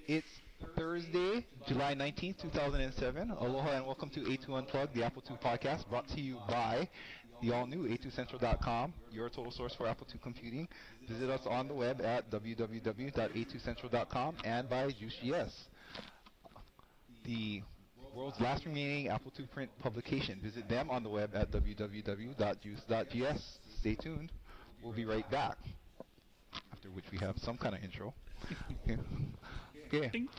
It's Thursday, July 19th, 2007. Aloha and welcome to A2 Unplugged, the Apple II podcast, brought to you by the all-new A2Central.com, your total source for Apple II computing. Visit us on the web at www.a2central.com and by JuiceGS, the world's last remaining Apple II print publication. Visit them on the web at www.juice.gs. Stay tuned. We'll be right back. After which we have some kind of intro. Okay.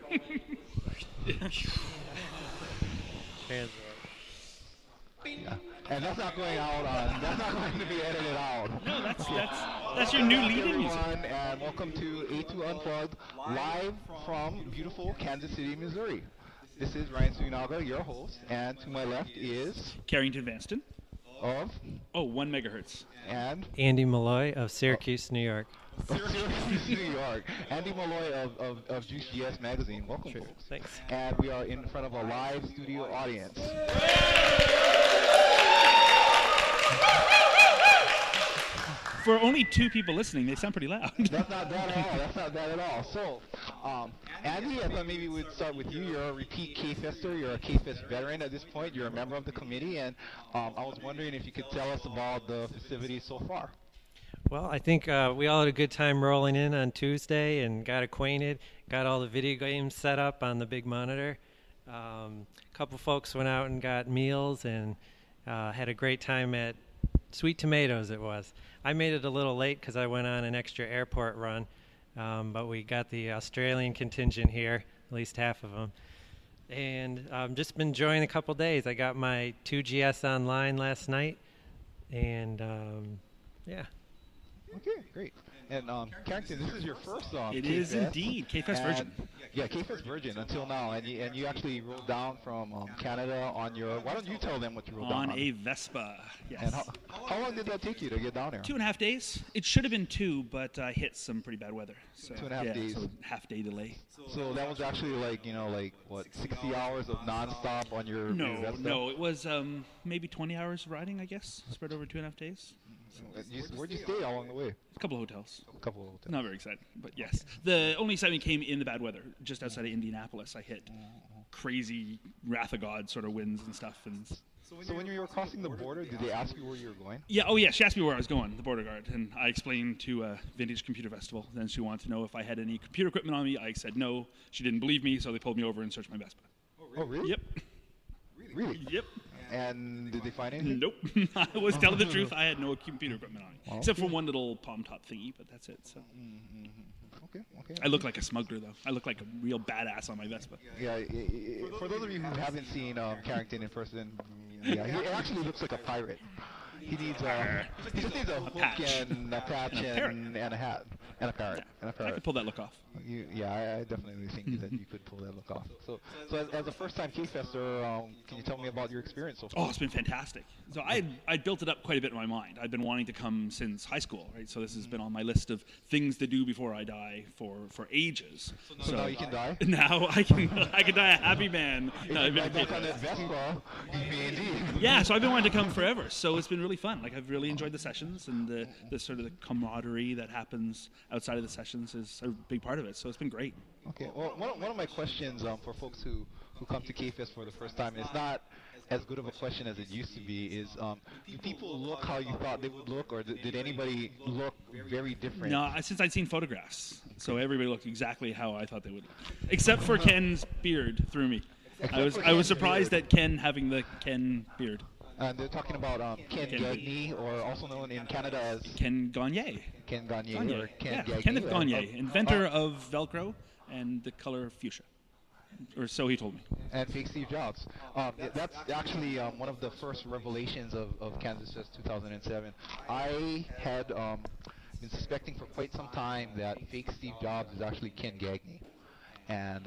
Hands Yeah. And that's not going out on. That's not going to be edited out. No, that's your new leading music. Everyone, and welcome to A2 Unplugged, live from beautiful Kansas City, Missouri. This is Ryan Suinaga, your host, and to my left is Carrington Vanston. of 1 megahertz. and Andy Malloy of Syracuse, New York. Syracuse, New York. Andy Malloy of JuiceGS magazine. Welcome, folks. Thanks. And we are in front of a live studio audience. For only 2 people listening, they sound pretty loud. That's not bad at all. That's not bad at all. So, Andy, I thought maybe we'd start with you. You're a repeat K-Fester. You're a K-Fest veteran at this point. You're a member of the committee, and I was wondering if you could tell us about the festivities so far. Well, I think we all had a good time rolling in on Tuesday and got acquainted, got all the video games set up on the big monitor. A couple folks went out and got meals and had a great time at Sweet Tomatoes it was. I made it a little late because I went on an extra airport run, but we got the Australian contingent here, at least half of them. And just been enjoying a couple days. I got my 2GS online last night, and yeah. Okay, great. And Carrington, this is your first It K-Fest. is indeed. K-Fest Virgin. Yeah, K-Fest Virgin until now. And you actually rode down from Canada on your... Why don't you tell them what you rode down On a Vespa, yes. And how long did that take you to get down there? 2.5 days. It should have been 2, but I hit some pretty bad weather. So, 2.5 days. So half-day delay. So that was actually what, 60 hours of nonstop on your Vespa? No, it was maybe 20 hours of riding, I guess, spread over 2.5 days. Where'd you stay along the way? A couple of hotels. A couple of hotels. Not very exciting, but yes. The only excitement came in the bad weather. Just outside of Indianapolis, I hit crazy Wrath of God sort of winds and stuff. And So when you were crossing the border, did they ask you where you were going? yeah, she asked me where I was going, the border guard, and I explained to Vintage Computer Festival. Then she wanted to know if I had any computer equipment on me. I said no. She didn't believe me, so they pulled me over and searched my Vespa. Oh, really? Yep. Really? Yep. And did they find anything? Nope. I was telling the truth. I had no computer equipment on me, except for one little palm top thingy, but that's it. So Okay. I look like a smuggler, though. I look like a real badass on my Vespa. Yeah, for those of you who haven't seen Carrington in person, yeah, he actually looks like a pirate. He just needs a hook patch. and a patch and a hat and a parrot and a I parrot. could pull that look off. I definitely think that you could pull that look off. So as a first-time K-Fester, can you tell me about your experience so far? Oh, it's been fantastic. So I built it up quite a bit in my mind. I've been wanting to come since high school, right? So this has been on my list of things to do before I die for ages. So now you can die? Now I can die a happy man. No, Right back on that Vespa, indeed. yeah, so I've been wanting to come forever. So it's been really fun. Like I've really enjoyed the sessions, and the sort of the camaraderie that happens outside of the sessions is a big part of it. So it's been great. Okay. Well, one of my questions for folks who come to K-Fest for the first time, and it's not as good of a question as it used to be, is do people look how you thought they would look, or did anybody look very different? No, since I'd seen photographs, so everybody looked exactly how I thought they would, except for Ken's beard threw me. I was surprised at Ken having the Ken beard. And they're talking about Ken Gagne, or also known in Canada as Ken Gagne. Ken Gagne, Gagne. or Ken Yeah, Gagne. Kenneth Gagne, inventor of Velcro and the color fuchsia. Or so he told me. And fake Steve Jobs. That's actually one of the first revelations of Kansas Fest 2007. I had been suspecting for quite some time that fake Steve Jobs is actually Ken Gagne. And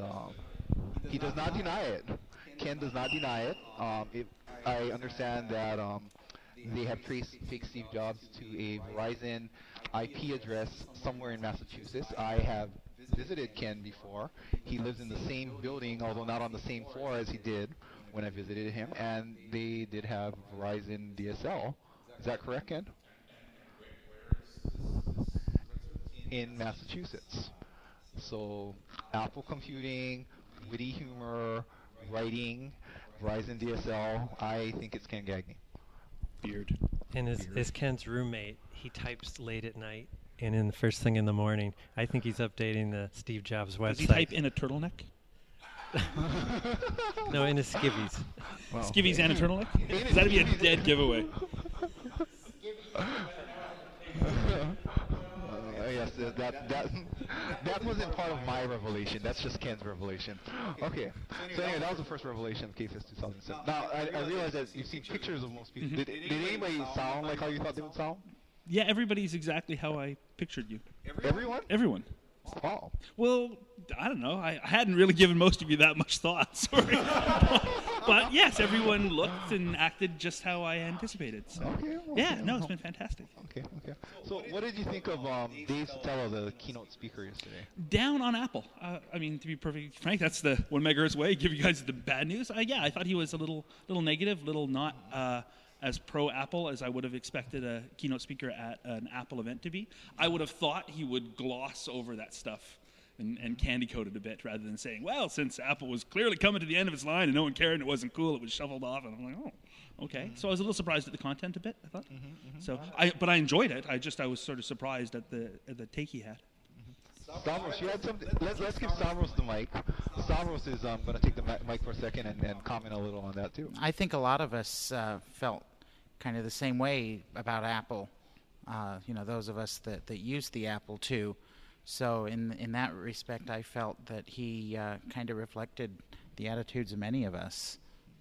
he does not deny it. Ken does not deny it. I understand that they have traced fake Steve Jobs to a Verizon IP address somewhere in Massachusetts. I have visited Ken before. He lives in the same building, although not on the same floor as he did when I visited him, and they did have Verizon DSL. Is that correct, Ken? In Massachusetts. So Apple computing, witty humor, writing, Verizon DSL. I think it's Ken Gagne. Beard. And as Ken's roommate, he types late at night and in the first thing in the morning. I think he's updating the Steve Jobs website. Does he type in a turtleneck? No, in his skivvies. Wow. Skivvies and a turtleneck? Because that'd be a dead giveaway. Yes, that wasn't part of my revelation. That's just Ken's revelation. Okay, so anyway, that was the first revelation of KFest 2007. Now, I realize that you've seen pictures of most people. Did anybody sound like how you thought they would sound? Yeah, everybody's exactly how I pictured you. Everyone? Everyone. Oh. Well, I don't know. I hadn't really given most of you that much thought. Sorry. But yes, everyone looked and acted just how I anticipated. So. Okay. Yeah, no, it's been fantastic. Okay. So what did you think of Dave Sotelo, the keynote speaker yesterday? Down on Apple. I mean, to be perfectly frank, that's the 1 megahertz way. Give you guys the bad news. Yeah, I thought he was a little negative, little not as pro-Apple as I would have expected a keynote speaker at an Apple event to be. I would have thought he would gloss over that stuff and candy coat it a bit rather than saying, well, since Apple was clearly coming to the end of its line and no one cared and it wasn't cool, it was shuffled off. And I'm like, oh, okay. Mm-hmm. So I was a little surprised at the content a bit, I thought. So, but I enjoyed it. I was sort of surprised at the take he had. Stavros, you had something. Let's give Stavros the mic. Stavros is going to take the mic for a second and comment a little on that too. I think a lot of us felt kind of the same way about Apple. Those of us that use the Apple II. So in that respect, I felt that he kind of reflected the attitudes of many of us.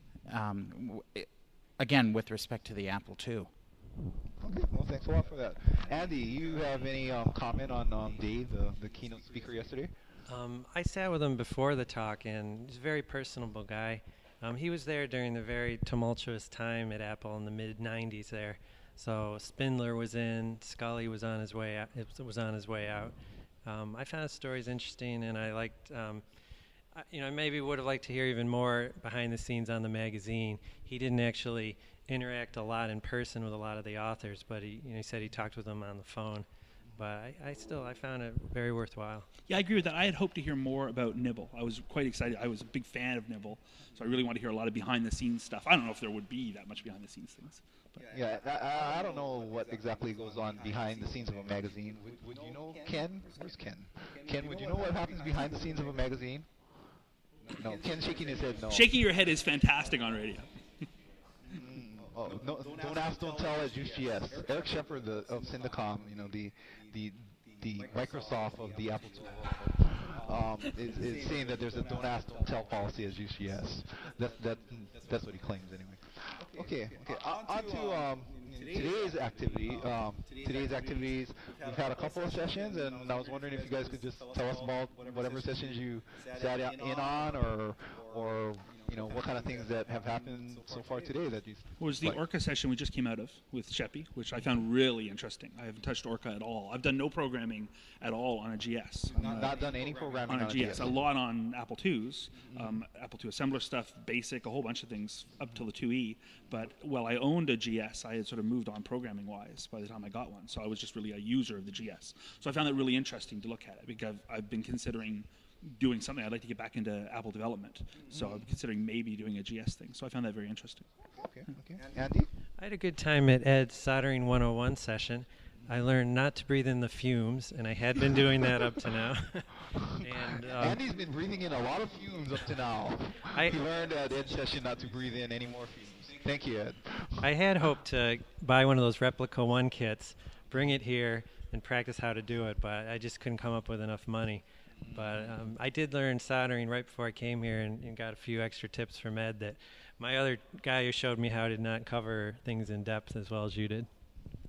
Again, with respect to the Apple II. Okay, well, thanks a lot for that. Andy, you have any comment on Dave, the keynote speaker yesterday? I sat with him before the talk, and he's a very personable guy. He was there during the very tumultuous time at Apple in the mid-'90s there. So Spindler was in, Scully was on his way out. I found his stories interesting, and I liked. I maybe would have liked to hear even more behind the scenes on the magazine. He didn't actually interact a lot in person with a lot of the authors, but he said he talked with them on the phone. But I found it very worthwhile. Yeah, I agree with that. I had hoped to hear more about Nibble. I was quite excited. I was a big fan of Nibble, so I really want to hear a lot of behind-the-scenes stuff. I don't know if there would be that much behind-the-scenes things. Yeah, I don't know what exactly goes on behind the scenes of a magazine. Would you know, Ken? Where's Ken? Ken, would you know what happens behind the scenes of a magazine? No, Ken's shaking his head no. Shaking your head is fantastic on radio. Oh, no, don't ask, don't tell at UCS. Eric Shepard of Syndicom, the Microsoft of the Apple II, is saying that there's a don't ask, don't tell policy at UCS. That's what he claims anyway. Okay. On to today's activity. Today's activities, we've had a couple of sessions, and I was wondering if you guys could just tell us about whatever sessions you sat in on, or what kind of things that have happened so far today that you. Was the Orca session we just came out of with Sheppy, which I found really interesting. I haven't touched Orca at all. I've done no programming at all on a GS. Not done any programming on a GS. A lot on Apple IIs, Apple II assembler stuff, BASIC, a whole bunch of things up till the 2E. But while I owned a GS, I had sort of moved on programming-wise by the time I got one. So I was just really a user of the GS. So I found that really interesting to look at it because I've been considering doing something. I'd like to get back into Apple development. So I'm considering maybe doing a GS thing. So I found that very interesting. Okay. Andy? I had a good time at Ed's Soldering 101 session. I learned not to breathe in the fumes, and I had been doing that up to now. And Andy's been breathing in a lot of fumes up to now. He learned at Ed's session not to breathe in any more fumes. Thank you, Ed. I had hoped to buy one of those Replica 1 kits, bring it here, and practice how to do it, but I just couldn't come up with enough money. But I did learn soldering right before I came here and got a few extra tips from Ed that my other guy who showed me how did not cover things in depth as well as you did.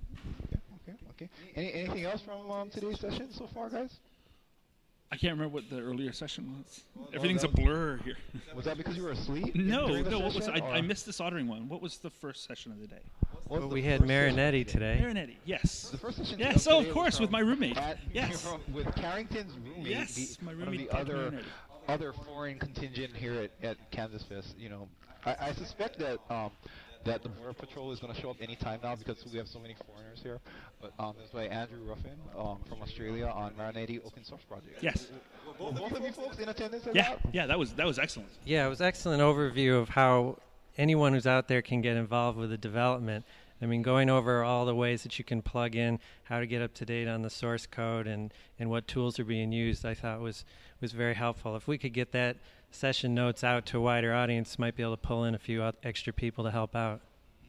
Okay. Anything else from today's session so far, guys? I can't remember what the earlier session was. Everything's a blur here. Was that because you were asleep? No. What was I missed the soldering one. What was the first session of the day? Well, we had Marinetti today. Marinetti, yes. The first session. Yes, of course, with my roommate. Yes. With Carrington's roommate. Yes, my roommate. One of the other foreign contingent here at Kansas Fest. I suspect that that the Border Patrol is going to show up anytime now because we have so many foreigners here. But this by Andrew Ruffin from Australia on Marinetti Open Source Project. Yes. Were both of you folks in attendance at Yeah. that? Yeah. That was excellent. Yeah, it was an excellent overview of how anyone who's out there can get involved with the development. I mean, going over all the ways that you can plug in, how to get up to date on the source code, and what tools are being used, I thought was very helpful. If we could get that session notes out to a wider audience, might be able to pull in a few extra people to help out.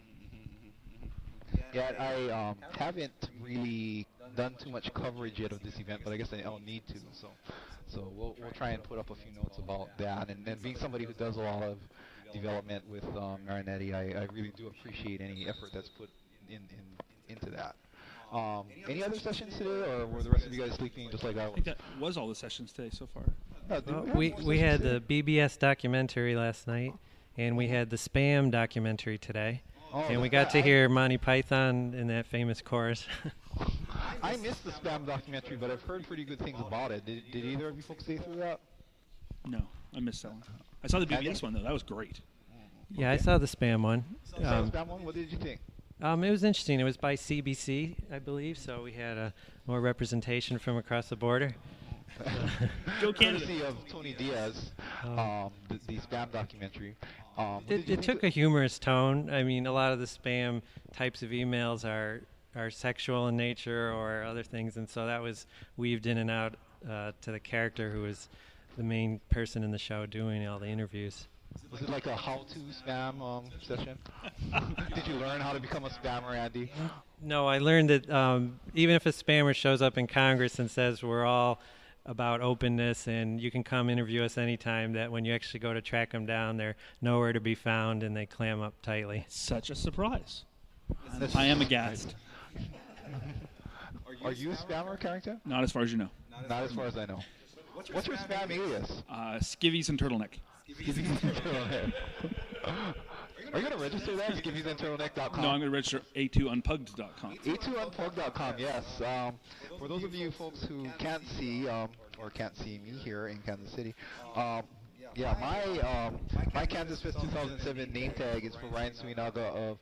Yeah, I haven't really done too much coverage yet of this event, but I guess I'll need to. So we'll try and put up a few notes about that. And then being somebody who does a lot of development with Marinetti, I really do appreciate any effort that's put into that. Any other sessions today, or were the rest of you guys sleeping just like I I was? think that was all the sessions today so far. No, We had the BBS documentary last night, and we had the Spam documentary today. And we got to hear Monty Python in that famous chorus. I missed the Spam documentary, but I've heard pretty good things about it. Did either of you folks stay through that? No, I missed that one. I saw the BBS one though. That was great. Yeah, I saw the Spam one. Spam one? What did you think? It was interesting. It was by CBC, I believe, so we had more representation from across the border. Go Canada. Courtesy of Tony Diaz, the Spam documentary. It took a humorous tone. I mean, a lot of the spam types of emails are sexual in nature or other things, and so that was weaved in and out to the character who was the main person in the show doing all the interviews. Was it like a how-to spam session? Did you learn how to become a spammer, Andy? No, I learned that even if a spammer shows up in Congress and says we're all about openness and you can come interview us anytime, that when you actually go to track them down, they're nowhere to be found and they clam up tightly. Such a surprise. I am aghast. Are you a spammer, Carrington? Not as far as you know. Not as far as I know. What's your spam alias? Skivvies and turtleneck. Are you going to register that? skivviesandturtleneck.com? No, I'm going to register a2unplugged.com. a2unplugged.com, yes. For those of you folks who can't see or can't see me here in Kansas City, my Kansas Fest 2007 name tag is for Ryan Suinaga of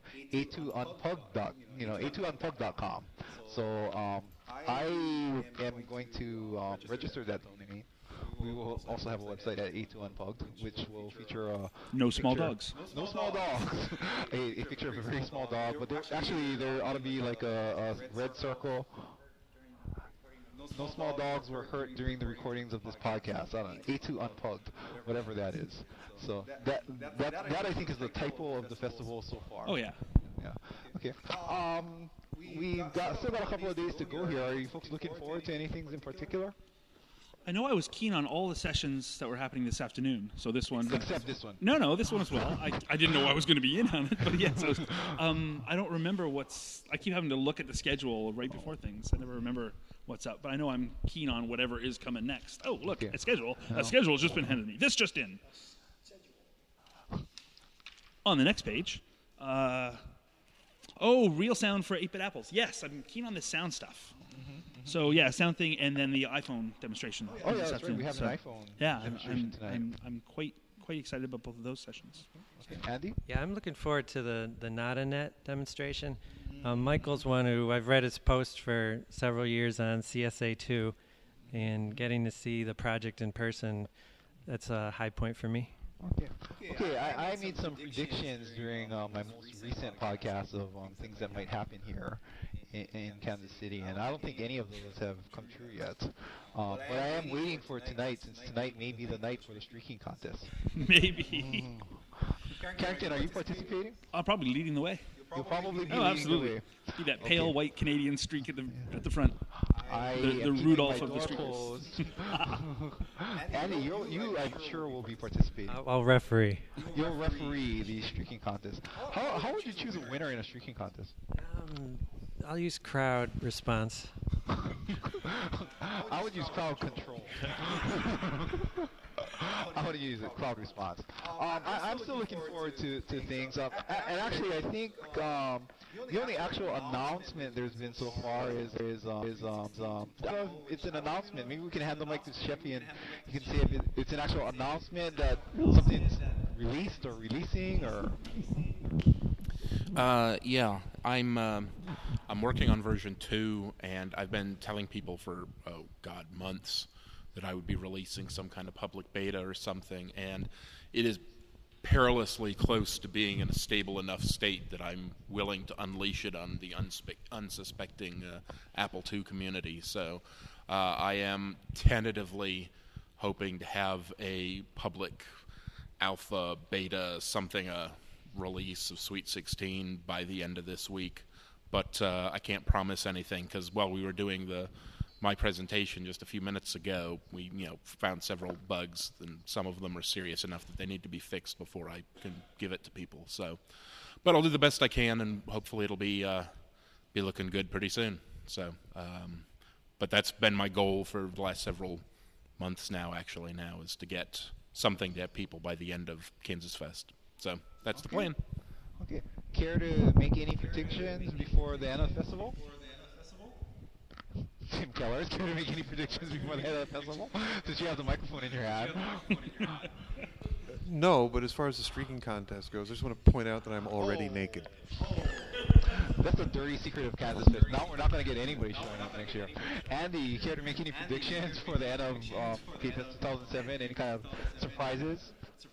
a2unplugged.com. So I am going to register that domain. We will also have a website at A2Unplugged, which will feature No small dogs. No small dogs. a picture of a very small dog, but there ought to be like a red circle. No small dogs were hurt during the recordings of this podcast. I don't know, A2 Unplugged, whatever that is. So that I think is the typo of the festival so far. Oh yeah. Yeah. Okay. We've still got a couple of days to go here. Are you folks looking forward to anything in particular? I know I was keen on all the sessions that were happening this afternoon. So this one. Except this one. No, this one as well. I didn't know I was going to be in on it, but yes. I don't remember I keep having to look at the schedule right before things. I never remember what's up, but I know I'm keen on whatever is coming next. Oh, look, Okay. a schedule. A schedule has just been handed me. This just in. On the next page. Real sound for 8-bit apples. Yes, I'm keen on this sound stuff. So yeah, sound thing, and then the iPhone demonstration. Oh yeah, that's right. We have an iPhone demonstration tonight. I'm quite excited about both of those sessions. Okay. Andy? Yeah, I'm looking forward to the Nadanet demonstration. Michael's one who I've read his post for several years on CSA2, and getting to see the project in person, that's a high point for me. Okay, I made some predictions during my most recent podcast of things that might happen here in Kansas City, and I don't think any of those have come true yet. But I am waiting for tonight, since tonight may be the night for the streaking contest. Maybe. Carrington, are you participating? I'm probably leading the way. You'll probably be Oh, leading absolutely. the way. Be that pale white Canadian streak at the front. I The am keeping Rudolph my of the door streakers. closed. Andy, you I'm sure will be participating. I'll referee. You'll referee the streaking contest. How would you choose a winner in a streaking contest? I'll use crowd response. I would use crowd control. I would use it, crowd response. I'm still looking forward to things. And actually, I think the only actual announcement there's been so far is it's an announcement. Maybe we can hand the mic to Sheffy and you can see if it's an actual announcement that something's released or releasing or. Yeah, I'm working on version 2, and I've been telling people for months that I would be releasing some kind of public beta or something, and it is perilously close to being in a stable enough state that I'm willing to unleash it on the unsuspecting Apple II community. So I am tentatively hoping to have a public alpha, beta, something release of Sweet 16 by the end of this week. But I can't promise anything because while we were doing my presentation just a few minutes ago, we found several bugs, and some of them are serious enough that they need to be fixed before I can give it to people. So, but I'll do the best I can, and hopefully it'll be looking good pretty soon. So, but that's been my goal for the last several months now. Actually, now is to get something to people by the end of Kansas Fest. So that's the plan. Okay. Care to make any predictions before the end of the festival? Tim Keller, care to make any predictions before the end of the festival? Since you have the microphone in your hand. No, but as far as the streaking contest goes, I just want to point out that I'm already naked. That's the dirty secret of Kansas Fest. Now we're not going to get anybody showing up next year. Andy, you care to make any predictions for the end of K-Fest 2007? Any kind of surprises?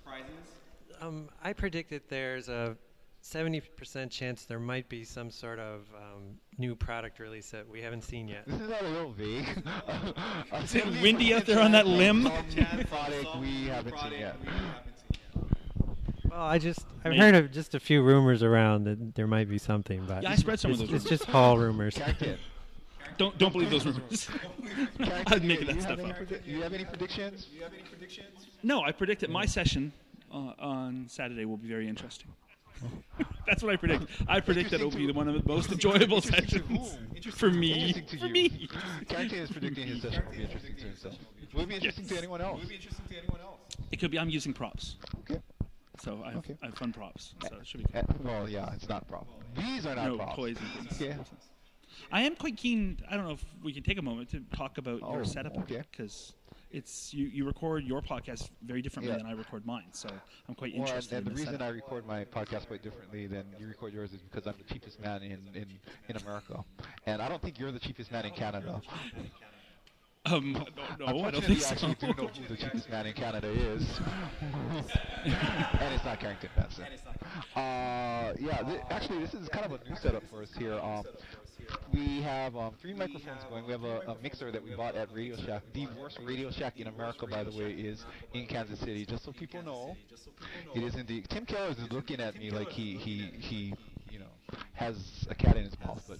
I predict that there's a 70% chance there might be some sort of new product release that we haven't seen yet. This is not a little vague. Is it windy out there on that limb? Some product we haven't seen yet. Well, I've heard of just a few rumors around that there might be something, but Yeah, I spread some of those it's rumors. just hall rumors. Don't believe those rumors. I'm making that stuff up. Do you have any predictions? No, I predict that my session on Saturday will be very interesting. That's what I predict. I predict that it will be one of the most enjoyable sessions for me. For me. Carrington is predicting his session will be interesting to himself. Will it be interesting to anyone else? It could be. I'm using props. Okay. So I have fun props. So it should be Well, yeah, it's not a problem. These are not no props. toys and things. Okay. I am quite keen. I don't know if we can take a moment to talk about your setup, okay. because it's you record your podcast very differently than I record mine. So I'm quite interested. And in the reason setup. I record my podcast quite differently than you record yours is because I'm the cheapest man in America, and I don't think you're the cheapest man in Canada. No, I don't think I so. actually do know who the cheapest man in Canada is. And it's not Carrington Benson. Actually, this is kind of a new setup for us here. We have 3 microphones going. We have a mixer that we bought at Radio Shack. The worst Radio Shack in America, by the way, is in Kansas City. Just so people know, it is indeed. Tim Keller is looking at me like he has a cat in his mouth, but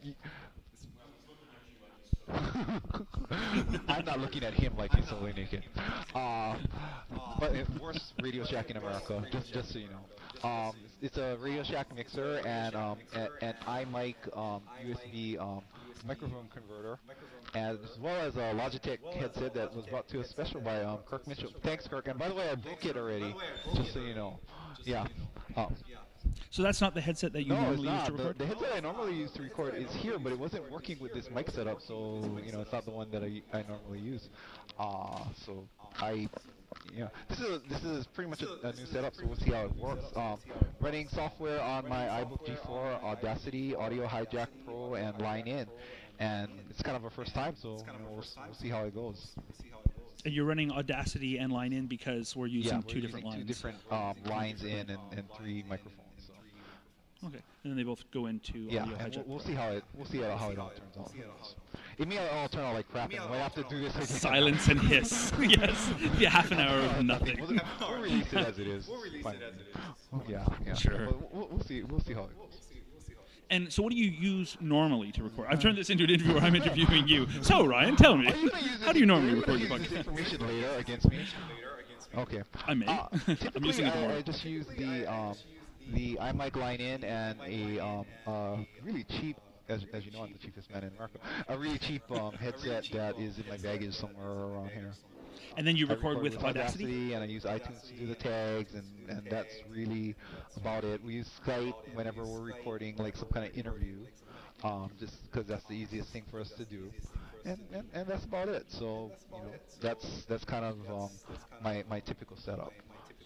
I'm not looking at him like he's totally naked. But it's worst Radio Shack in America, just so you know. It's a Radio Shack mixer and an iMic USB microphone converter, as well as a Logitech headset that was brought to us special by Kirk Mitchell. Thanks, Kirk. And by the way, I broke it already, just so you know. Yeah. So that's not the headset that you normally use to record? The headset I normally use to record is here, but it wasn't working with this mic setup, so it's not the one that I normally use. This is pretty much a new setup, so we'll see how it works. Running software on my iBook G4, Audacity, Audio Hijack Pro, and Line In, and it's kind of our first time, so we'll see how it goes. And you're running Audacity and Line In because we're using two different lines. 2 different lines in and 3 microphones. So. Okay, and then they both go into Audio Hijack. We'll see how it all turns out. It may all turn out like crap, and we'll have to do this again. Silence and hiss. Yes, be a half an hour of nothing. We'll release it as it is. Yeah. Sure. We'll see how it goes. And so what do you use normally to record? I've turned this into an interview where I'm interviewing you. So, Ryan, tell me, how do you normally record your podcast? Information later against me. Okay. I may. I'm using it I just use the iMic Line In and a really cheap, as you know, I'm the cheapest man in America, a really cheap headset that is in my baggage somewhere around here. And then you record with Audacity? And I use iTunes to do the tags, and that's really about it. We use Skype whenever we're recording like some kind of interview, just because that's the easiest thing for us to do. And that's about it. So that's kind of my typical setup.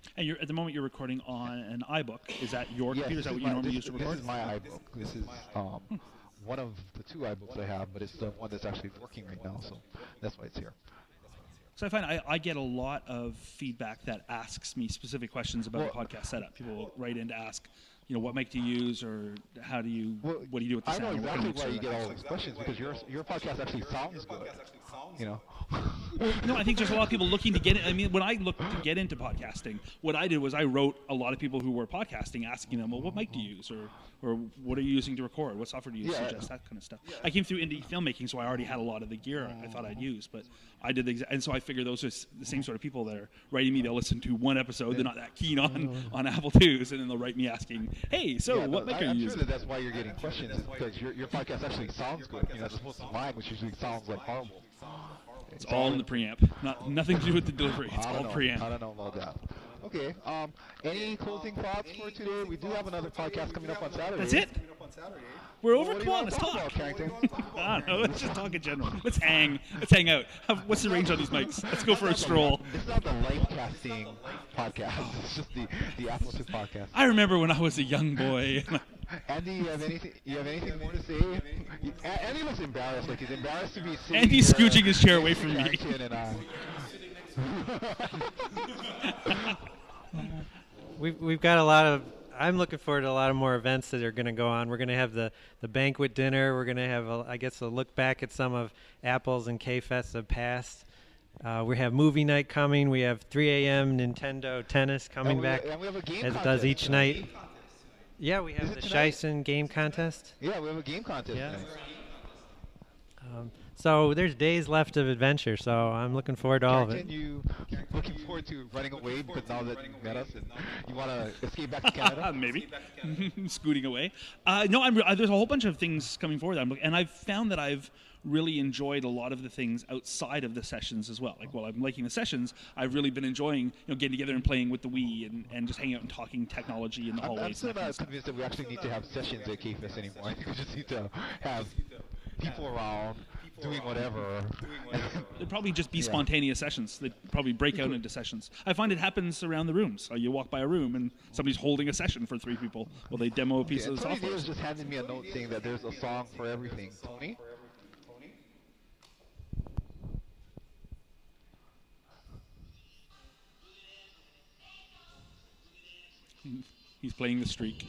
And at the moment you're recording on an iBook. Is that your Yes, computer? Is that what you normally use to record? This is my iBook. This is one of the 2 iBooks I have, but it's the one that's actually working right now, so that's why it's here. So I find I get a lot of feedback that asks me specific questions about the podcast setup. People will write in to ask, what mic do you use, or what do you do with the I know sound? exactly why you get all those questions, because your podcast actually sounds good. No, I think there's a lot of people looking to get in. I mean, when I looked to get into podcasting, what I did was I wrote a lot of people who were podcasting, asking them, well, what mic do you use, or what are you using to record? What software do you suggest? That kind of stuff. I came through indie filmmaking, so I already had a lot of the gear I thought I'd use, but I did and so I figured those are the same sort of people that are writing me. They'll listen to one episode, they're not that keen on Apple IIs, and then they'll write me asking, hey, so what mic are you I'm using? sure that's why you're getting questions, is because your podcast actually sounds good, as opposed to mine, which usually sounds like horrible. It's all in the preamp. Nothing to do with the delivery. It's all preamp. I don't know about that. Okay. Any closing thoughts for today? We do have another podcast coming up on Saturday. That's it. We're over. What do Come you on, want let's to talk. about, Carrington? I don't know. Let's just talk in general. Let's hang out. What's the range on these mics? Let's go for a stroll. This is not the life casting podcast. It's just the Apple II podcast. I remember when I was a young boy. Andy, you have anything more to say? Andy looks embarrassed. Like he's embarrassed to be sitting Andy's here scooching his chair away from me. We've got a lot of. I'm looking forward to a lot of more events that are going to go on. We're going to have the banquet dinner. We're going to have, a look back at some of Apple's and K-Fest of past. We have movie night coming. We have 3 a.m. Nintendo tennis coming back, and we have a game as it contest does each tonight. night. Yeah, we have Is the it tonight? Shison game contest. Yeah, we have a game contest. Yeah. tonight. So there's days left of adventure, so I'm looking forward to all of it. Carrington, you looking forward to running away because now that you met us and you want to escape back to Canada? Maybe. Scooting away. No, there's a whole bunch of things coming forward. And I've found that I've really enjoyed a lot of the things outside of the sessions as well. Like, while I'm liking the sessions, I've really been enjoying getting together and playing with the Wii and just hanging out and talking technology in the hallways. I'm still and that kind not of stuff. convinced that we actually need to have sessions at K-Fest anymore. I think we just need to have people around doing whatever. They'd probably just be Yeah. spontaneous sessions. They'd probably break out into sessions. I find it happens around the rooms. So you walk by a room and somebody's holding a session for 3 people. Well, they demo a piece Okay, of the Tony software. Davis just handed me a note saying that there's a song for everything. Tony? He's playing the streak.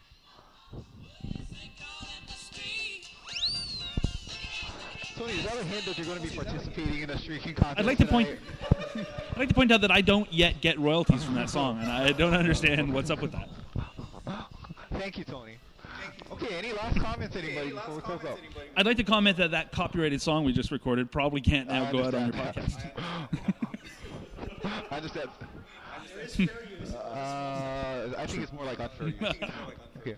Tony, is that a hint that you're going to be participating in a streaking contest I'd like to tonight? point out that I don't yet get royalties from that song, and I don't understand what's up with that. Thank you, Tony. Okay, any last comments, anybody, before we close up? I'd like to comment that copyrighted song we just recorded probably can't now I go out on your understand podcast. I understand. I think it's more like unfair use. Okay.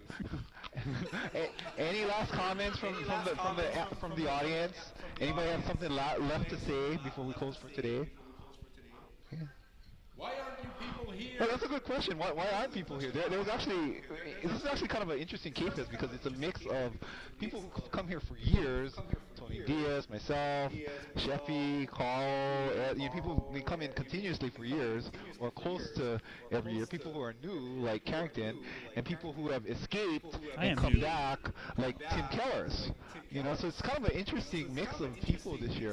Any last comments from the audience? Anybody have something left to say before we close for today? Okay. Why aren't you people here? Well, that's a good question. Why aren't people here? This is actually kind of an interesting case because it's a mix of people who come here for years. Tony Diaz, myself, Sheffy, Carl, people who come in continuously for years or close to every year. People who are new, like Carrington, and people who have escaped and come back, like Tim Kellers. So it's kind of an interesting mix of people this year.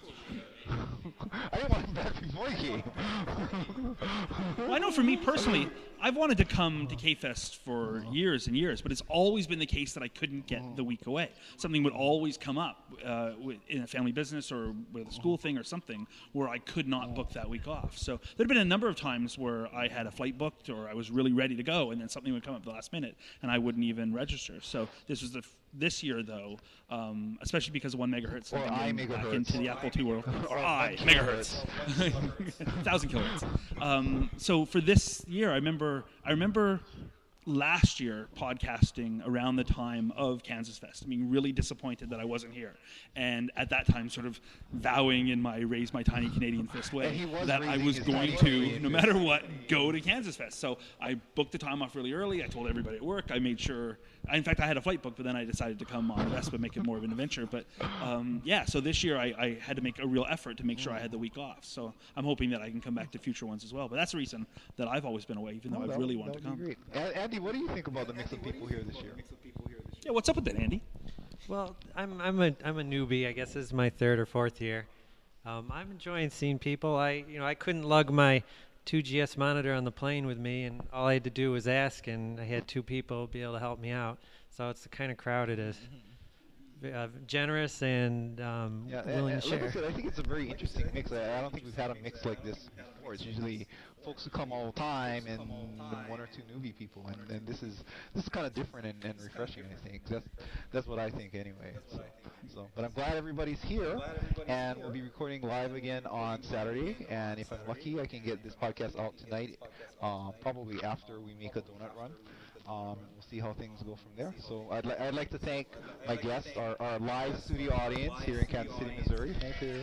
I didn't want him back before he came. Well, I know for me personally, I've wanted to come to K-Fest for years and years, but it's always been the case that I couldn't get the week away. Something would always come up in a family business or with a school thing or something where I could not book that week off. So there had been a number of times where I had a flight booked or I was really ready to go, and then something would come up at the last minute, and I wouldn't even register. So this was this year, though, especially because of 1 megahertz, Or I back megahertz. into the Apple II world, or I megahertz, 1,000 kilohertz. So for this year, I remember last year podcasting around the time of Kansas Fest. I mean, really disappointed that I wasn't here. And at that time, sort of vowing in my raise my tiny Canadian fist way that I was going to, no matter what, go to Kansas Fest. So I booked the time off really early. I told everybody at work. I made sure, in fact, I had a flight booked, but then I decided to come on Vespa, make it more of an adventure. But yeah, so this year I had to make a real effort to make sure I had the week off. So I'm hoping that I can come back to future ones as well. But that's the reason that I've always been away, even though I've really wanted to come. Great. Andy, what do you think about the mix of people here this year? Yeah, what's up with that, Andy? Well, I'm a newbie. I guess this is my third or fourth year. I'm enjoying seeing people. I couldn't lug my 2GS monitor on the plane with me, and all I had to do was ask, and I had two people be able to help me out. So it's the kind of crowd it is. Generous and willing to share. Like I said, I think it's a very interesting mix. I don't think we've had a mix like this before. It's usually folks who come all the time and one or two newbie people, and this is kind of different and refreshing. I think that's what I think anyway. But I'm glad everybody's here, and we'll be recording live again on Saturday. And if I'm lucky, I can get this podcast out tonight, probably after we make a donut run. We'll see how things go from there. So I'd like to thank my guests, our live studio audience here in Kansas City, Missouri. Thank you.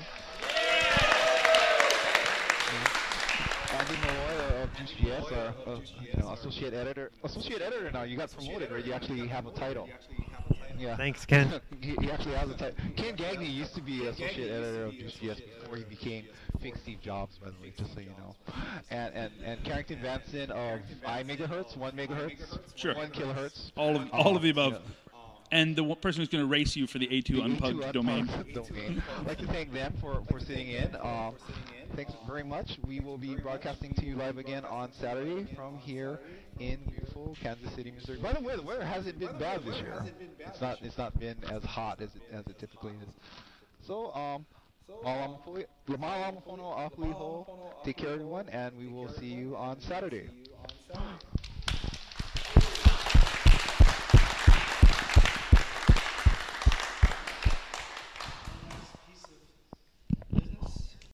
Andy Malloy of Juice GS, our associate editor. Associate editor now. You got promoted, right? You actually have a title. Yeah. Thanks, Ken. He actually has a title. Ken Gagney used to be associate editor of Juice GS before he became fake Steve Jobs, by the way, just so you know. And Carrington Vanson of iMegahertz, 1 megahertz, Sure. 1 kilohertz. All of the above. Yeah. And the person who's going to race you for the A2 Unplugged domain. I'd like to thank them for sitting in. Thanks very much. We will be broadcasting to you live again on Saturday from here in beautiful Kansas City, Missouri. By the way, the weather hasn't been bad this year. It's not been as hot as it typically is. So, take care, everyone, and we will see you on Saturday.